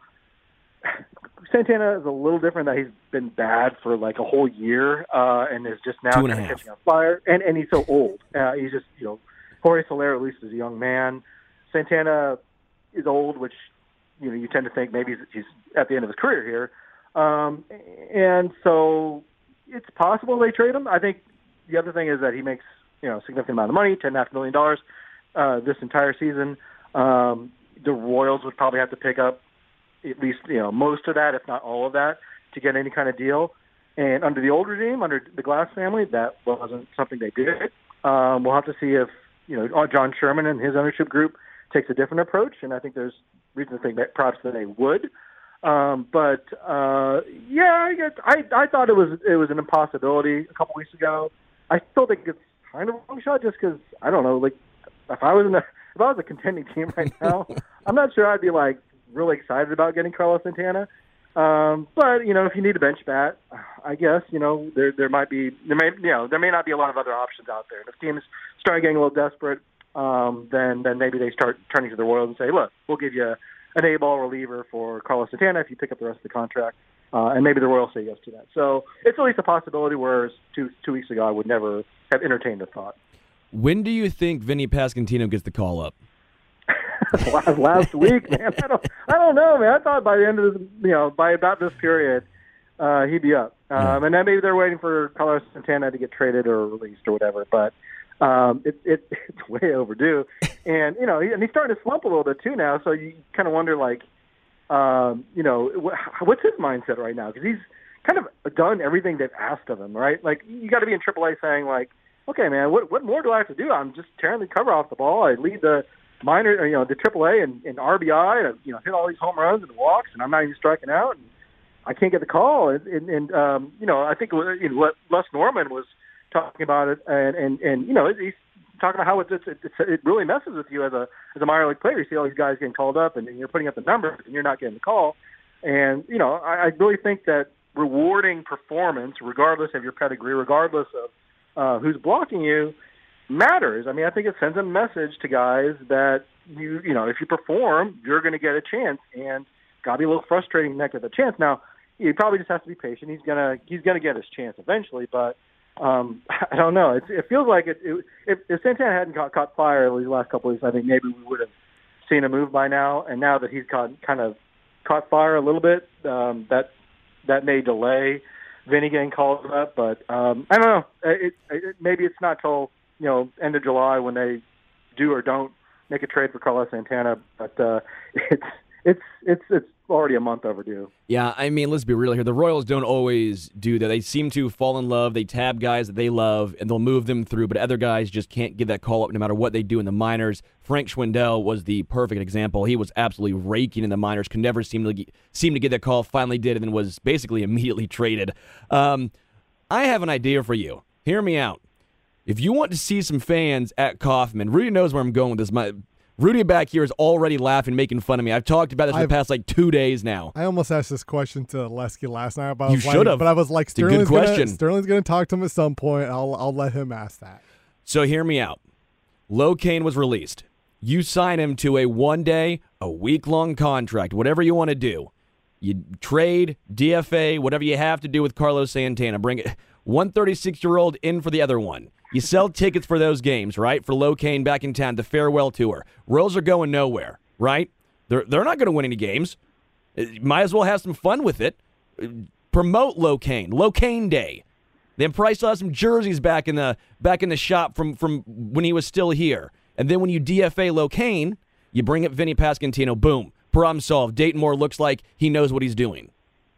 Santana is a little different, that he's been bad for like a whole year uh, and is just now kind of catching on fire, and, and he's so old. Uh, he's just, you know, Jorge Soler at least is a young man. Santana is old, which, you know, you tend to think maybe he's, he's at the end of his career here. Um, and so it's possible they trade him. I think the other thing is that he makes, you know, a significant amount of money, ten and a half million dollars uh, this entire season. Um, the Royals would probably have to pick up at least, you know, most of that, if not all of that, to get any kind of deal. And under the old regime, under the Glass family, that wasn't something they did. Um, we'll have to see if, you know, John Sherman and his ownership group takes a different approach, and I think there's reason to think that perhaps that they would. Um, but uh, yeah, I, guess, I I thought it was it was an impossibility a couple weeks ago. I still think it's kind of a long shot, just because I don't know. Like, if I was in a if I was a contending team right now, I'm not sure I'd be like really excited about getting Carlos Santana. Um, but you know, if you need a bench bat, I guess you know there there might be there may you know there may not be a lot of other options out there. And if teams start getting a little desperate, um, then then maybe they start turning to the Royals and say, look, we'll give you an A-ball reliever for Carlos Santana if you pick up the rest of the contract, uh, and maybe the Royals say yes to that. So it's at least a possibility, whereas two two weeks ago I would never have entertained the thought. When do you think Vinny Pasquantino gets the call up? last, last week, man. I don't, I don't know, man. I thought by the end of this, you know, by about this period, uh, he'd be up. Um, yeah. And then maybe they're waiting for Carlos Santana to get traded or released or whatever. But um, it, it, it's way overdue. And, you know, he, and he's starting to slump a little bit too now. So you kind of wonder, like, um, you know, wh- what's his mindset right now? Because he's kind of done everything they've asked of him, right? Like, you got to be in triple A saying, like, okay, man, what what more do I have to do? I'm just tearing the cover off the ball. I lead the minor, you know, the triple A and, and R B I, and, you know, hit all these home runs and walks, and I'm not even striking out, and I can't get the call. And, and, and um, you know, I think you know, Les Norman was talking about it, and, and, and you know, he's talking about how it's, it's, it's, it really messes with you as a as a minor league player. You see all these guys getting called up, and, and you're putting up the numbers, and you're not getting the call. And, you know, I, I really think that rewarding performance, regardless of your pedigree, regardless of uh, who's blocking you, matters. I mean, I think it sends a message to guys that you, you know, if you perform, you're going to get a chance, and got to be a little frustrating to get the chance. Now, he probably just has to be patient. He's gonna, he's gonna get his chance eventually, but um, I don't know. It, it feels like it, it, if, if Santana hadn't caught, caught fire these last couple of weeks, I think maybe we would have seen a move by now. And now that he's caught, kind of caught fire a little bit, um, that that may delay Vinny getting called up. But um, I don't know. It, it, maybe it's not till, you know, end of July when they do or don't make a trade for Carlos Santana, but uh, it's it's it's it's already a month overdue. Yeah, I mean, let's be real here. The Royals don't always do that. They seem to fall in love. They tab guys that they love, and they'll move them through, but other guys just can't give that call up no matter what they do in the minors. Frank Schwindel was the perfect example. He was absolutely raking in the minors, could never seem to get, seem to get that call, finally did, and then was basically immediately traded. Um, I have an idea for you. Hear me out. If you want to see some fans at Kauffman, Rudy knows where I'm going with this. My Rudy back here is already laughing, making fun of me. I've talked about this for the past like two days now. I almost asked this question to Lesky last night. But I you was should like, have. But I was like, it's a good Sterling's question. Gonna, Sterling's going to talk to him at some point. I'll I'll let him ask that. So hear me out. Locaine was released. You sign him to a one-day, a week-long contract, whatever you want to do. You trade, D F A, whatever you have to do with Carlos Santana. Bring it one thirty-six-year-old in for the other one. You sell tickets for those games, right? For Locaine back in town, the farewell tour. Royals are going nowhere, right? They're they're not going to win any games. Might as well have some fun with it. Promote Locaine, Locaine Day. Then Price will have some jerseys back in the back in the shop from, from when he was still here. And then when you D F A Locaine, you bring up Vinny Pasquantino. Boom, problem solved. Dayton Moore looks like he knows what he's doing.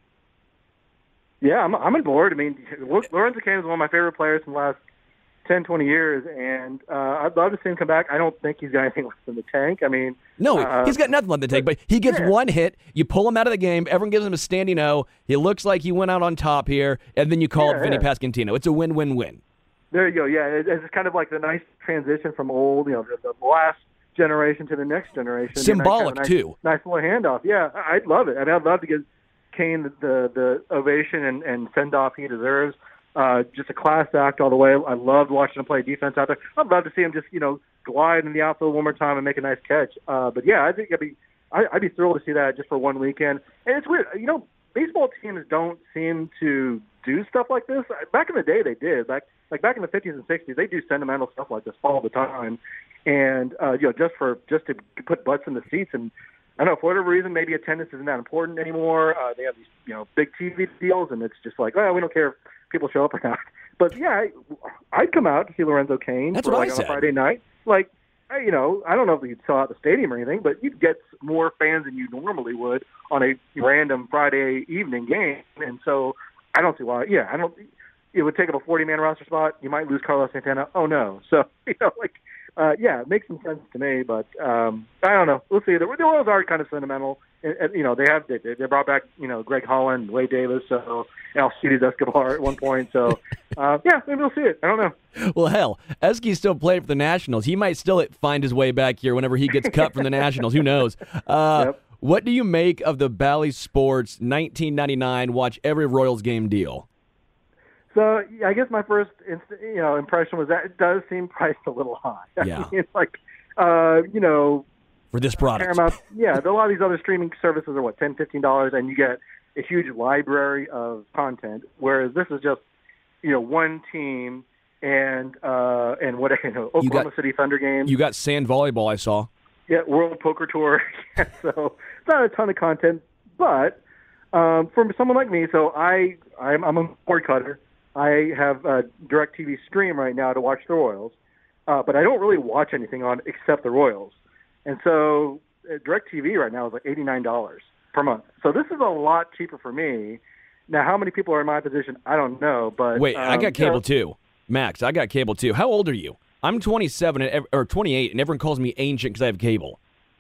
Yeah, I'm I'm on board. I mean, Lorenzo Cain is one of my favorite players in the last ten, twenty years, and uh, I'd love to see him come back. I don't think he's got anything left in the tank. I mean, no, uh, he's got nothing left in the tank, but he gets yeah. one hit, you pull him out of the game, everyone gives him a standing O, he looks like he went out on top here, and then you call yeah, up Vinny yeah. Pasquantino. It's a win-win-win. There you go, yeah. It, it's kind of like the nice transition from old, you know, the, the last generation to the next generation. Symbolic, nice, too. Nice little handoff. Yeah, I'd love it. I mean, I'd love to give Cain the, the, the ovation and, and send-off he deserves. Uh, just a class act all the way. I loved watching him play defense out there. I'd love to see him just, you know, glide in the outfield one more time and make a nice catch. Uh, but yeah, I think I'd be, I, I'd be thrilled to see that just for one weekend. And it's weird, you know, baseball teams don't seem to do stuff like this. Back in the day, they did. Back like back in the fifties and sixties, they do sentimental stuff like this all the time. And uh, you know, just for just to put butts in the seats. And I don't know, for whatever reason, maybe attendance isn't that important anymore. Uh, they have these, you know, big T V deals, and it's just like, oh, we don't care if people show up or not. But yeah, I, I'd come out to see Lorenzo Cain That's for what like I on said. a Friday night. Like, I, you know, I don't know if you'd sell out the stadium or anything, but you'd get more fans than you normally would on a random Friday evening game. And so I don't see why. Yeah, I don't. It would take up a forty-man roster spot. You might lose Carlos Santana. Oh no. So you know, like, uh, yeah, it makes some sense to me. But um, I don't know. We'll see. The, the Royals are kind of sentimental. And, and, you know, they have they, they brought back, you know, Greg Holland, Wade Davis, so Alcides Escobar at one point. So uh, yeah, maybe we'll see it. I don't know. Well, hell, Esky's still playing for the Nationals. He might still find his way back here whenever he gets cut from the Nationals. Who knows? Uh, Yep. What do you make of the Bally Sports nineteen ninety-nine watch every Royals game deal? So yeah, I guess my first inst- you know impression was that it does seem priced a little high. I Yeah. mean, it's like uh, you know For this product. Paramount. Yeah, a lot of these other streaming services are what ten dollars, fifteen dollars, and you get a huge library of content. Whereas this is just you know one team and uh, and what you know Oklahoma got- City Thunder games. You got sand volleyball, I saw. Yeah, World Poker Tour. Yeah, so it's not a ton of content, but um, for someone like me, so I I'm, I'm a cord cutter. I have a DirecTV Stream right now to watch the Royals, uh, but I don't really watch anything on except the Royals, and so uh, DirecTV right now is like eighty-nine dollars per month. So this is a lot cheaper for me. Now, how many people are in my position? I don't know, but Wait, I um, got cable you know, too. Max, I got cable too. How old are you? I'm twenty-seven and ev- or twenty-eight, and everyone calls me ancient because I have cable.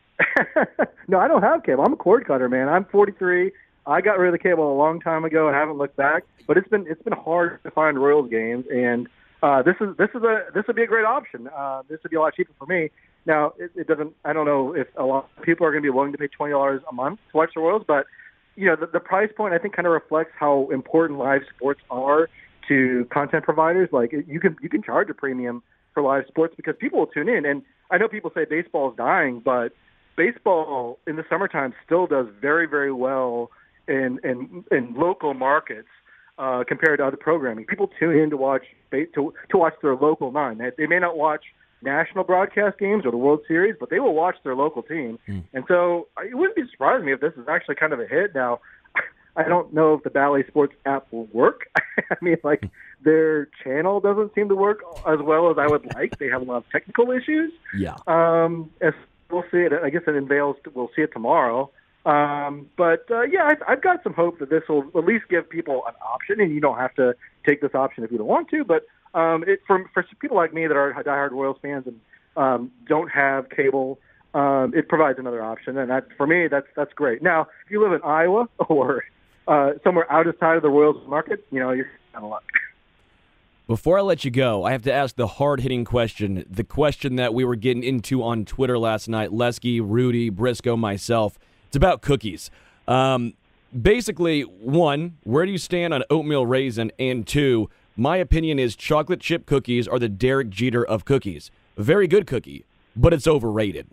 No, I don't have cable. I'm a cord cutter, man. I'm forty-three. I got rid of the cable a long time ago and haven't looked back. But it's been it's been hard to find Royals games, and uh, this is this is a this would be a great option. Uh, this would be a lot cheaper for me. Now, it, it doesn't. I don't know if a lot of people are going to be willing to pay twenty dollars a month to watch the Royals, but you know, the, the price point I think kind of reflects how important live sports are to content providers. Like you can you can charge a premium for live sports because people will tune in. And I know people say baseball is dying, but baseball in the summertime still does very, very well in in, in local markets uh, compared to other programming. People tune in to watch to to watch their local nine. They, they may not watch national broadcast games or the World Series, but they will watch their local team. Mm. And so it wouldn't be surprising me if this is actually kind of a hit. Now, I don't know if the Bally Sports app will work. I mean, like, their channel doesn't seem to work as well as I would like. They have a lot of technical issues. Yeah. Um, as we'll see it. I guess it unveils. We'll see it tomorrow. Um, but uh, yeah, I've, I've got some hope that this will at least give people an option, and you don't have to take this option if you don't want to. But um, it, for for people like me that are diehard Royals fans and um, don't have cable, um, it provides another option, and that for me, that's that's great. Now, if you live in Iowa or uh, somewhere outside of the Royals market, you know, you're kind of luck. Before I let you go, I have to ask the hard-hitting question, the question that we were getting into on Twitter last night, Lesky, Rudy, Briscoe, myself. It's about cookies. Um, basically, one, where do you stand on oatmeal raisin? And two, my opinion is chocolate chip cookies are the Derek Jeter of cookies. A very good cookie, but it's overrated.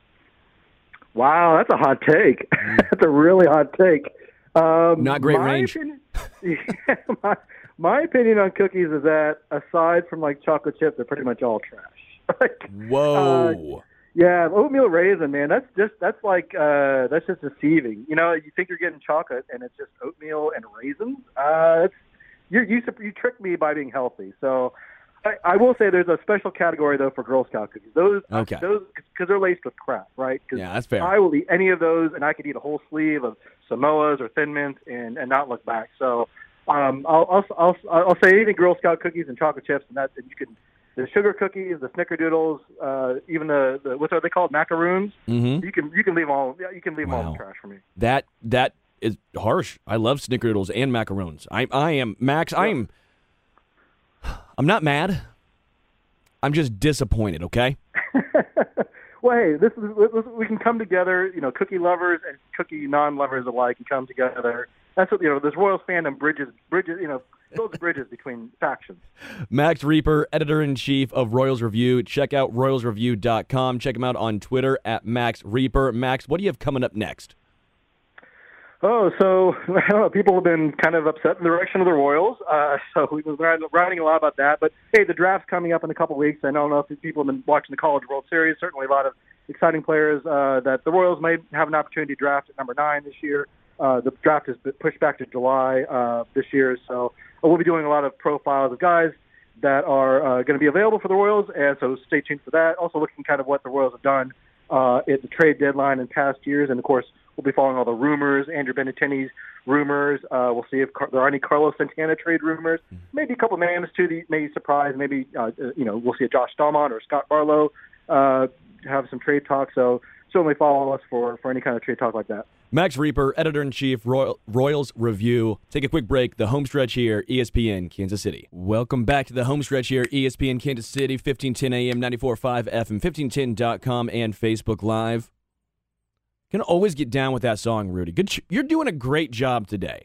Wow, that's a hot take. That's a really hot take. Um, Not great my range. Opinion, yeah, my, my opinion on cookies is that aside from like chocolate chips, they're pretty much all trash. like, Whoa. Uh, yeah, oatmeal raisin, man. That's just that's like uh, that's just deceiving. You know, you think you're getting chocolate, and it's just oatmeal and raisins. Uh, it's, you you you tricked me by being healthy. So I, I will say there's a special category though for Girl Scout cookies. Those Okay. those because they're laced with crap, right? 'Cause Yeah, that's fair. I will eat any of those, and I could eat a whole sleeve of Samoas or Thin Mints and, and not look back. So um, I'll, I'll I'll I'll say anything Girl Scout cookies and chocolate chips, and that and you can. The sugar cookies, the snickerdoodles, uh, even the, the what are they called, macaroons? Mm-hmm. You can you can leave them all. Yeah, you can leave them all in Wow. the trash for me. That that is harsh. I love snickerdoodles and macaroons. I I am Max. I am. I'm not mad. I'm just disappointed. Okay. Well, hey, this is this, we can come together. You know, cookie lovers and cookie non-lovers alike can come together. That's what you know. This Royals fandom bridges bridges. You know, builds bridges between factions. Max Reaper, editor-in-chief of Royals Review. Check out royals review dot com. Check him out on Twitter at Max Reaper. Max, what do you have coming up next? Oh, so I don't know, people have been kind of upset in the direction of the Royals, uh, so we've been writing a lot about that. But, hey, the draft's coming up in a couple weeks. I don't know if people have been watching the College World Series. Certainly a lot of exciting players uh, that the Royals may have an opportunity to draft at number nine this year. Uh, the draft is pushed back to July uh, this year, so we'll be doing a lot of profiles of guys that are uh, going to be available for the Royals, and so stay tuned for that. Also looking kind of what the Royals have done uh, at the trade deadline in past years, and, of course, we'll be following all the rumors, Andrew Benintendi's rumors. Uh, we'll see if Car- there are any Carlos Santana trade rumors. Maybe a couple of names, too, that may surprise. Maybe, uh, you know, we'll see a Josh Stallman or Scott Barlow uh, have some trade talk. So certainly follow us for, for any kind of trade talk like that. Max Reaper, editor-in-chief, Royal, Royals Review. Take a quick break. The home stretch here, E S P N Kansas City. Welcome back to the home stretch here, E S P N Kansas City, fifteen ten A M, ninety-four point five F M, fifteen ten dot com, and Facebook Live. Can always get down with that song, Rudy. Good, ch- you're doing a great job today.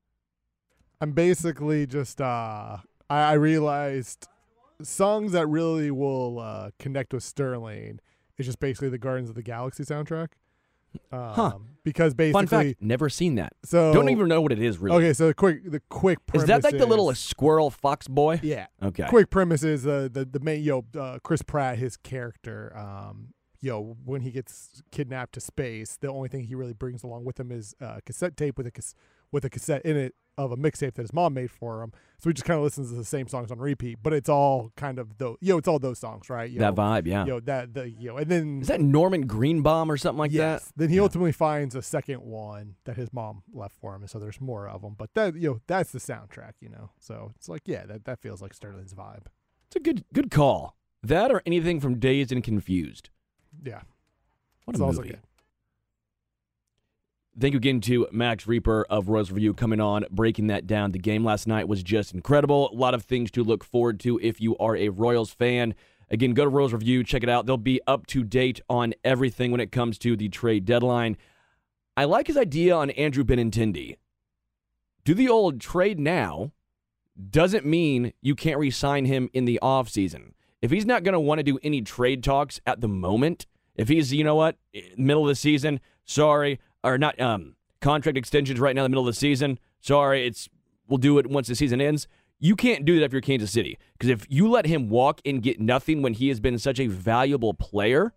I'm basically just, uh, I, I realized songs that really will uh, connect with Sterling is just basically the Guardians of the Galaxy soundtrack. Um, Huh. Because basically, Fun fact, never seen that. so Don't even know what it is, really. Okay, so the quick, the quick Is premise that like the little squirrel fox boy? yeah. Okay. Quick premise is uh, the the main yo uh, Chris Pratt, his character. Um, yo, when he gets kidnapped to space, the only thing he really brings along with him is a cassette tape with a cas- with a cassette in it of a mixtape that his mom made for him. So he just kind of listens to the same songs on repeat, but it's all kind of those. Yo, it's all those songs, right? Yo, That vibe, yeah. Yo, that the yo, and then Is that Norman Greenbaum or something like yes, that? then he Yeah. ultimately finds a second one that his mom left for him, and so there's more of them. But that yo, that's the soundtrack, you know. So it's like yeah, that that feels like Sterling's vibe. It's a good good call. That or anything from Dazed and Confused. Yeah. What a Sounds movie. like it. Thank you again to Max Reaper of Royals Review coming on, breaking that down. The game last night was just incredible. A lot of things to look forward to if you are a Royals fan. Again, go to Royals Review, check it out. They'll be up to date on everything when it comes to the trade deadline. I like his idea on Andrew Benintendi. Do the old trade now doesn't mean you can't re-sign him in the offseason. If he's not going to want to do any trade talks at the moment, if he's, you know what, middle of the season, sorry, or not um, contract extensions right now in the middle of the season, sorry, it's we'll do it once the season ends. You can't do that if you're Kansas City. Because if you let him walk and get nothing when he has been such a valuable player,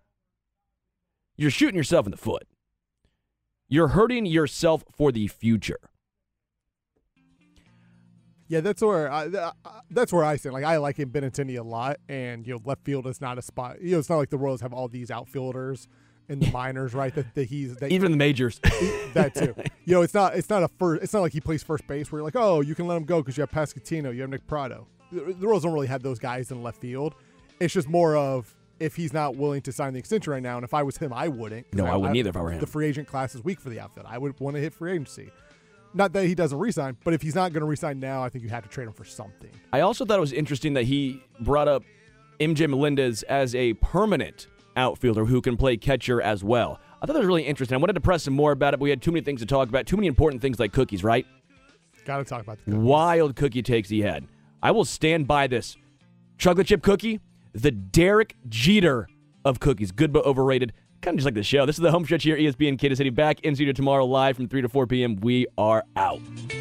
you're shooting yourself in the foot. You're hurting yourself for the future. Yeah, that's where I, th- that's where I stand. Like I like him Benintendi a lot, and you know, left field is not a spot. You know, it's not like the Royals have all these outfielders in the minors, right? That, that he's that, even in the majors. that too. You know, it's not it's not a first. It's not like he plays first base where you're like, oh, you can let him go because you have Pasquantino, you have Nick Prado. The, the Royals don't really have those guys in left field. It's just more of if he's not willing to sign the extension right now, and if I was him, I wouldn't. No, I, I wouldn't I, either if I were him. The free agent class is weak for the outfield. I would want to hit free agency. Not that he doesn't resign, but if he's not going to resign now, I think you have to trade him for something. I also thought it was interesting that he brought up M J Melendez as a permanent outfielder who can play catcher as well. I thought that was really interesting. I wanted to press some more about it, but we had too many things to talk about, too many important things like cookies, right? Got to talk about the cookies. Wild cookie takes he had. I will stand by this. Chocolate chip cookie, the Derek Jeter of cookies. Good but overrated. Kind of just like the show. This is the home stretch here, E S P N Kansas City. Back in studio tomorrow live from three to four p.m. We are out.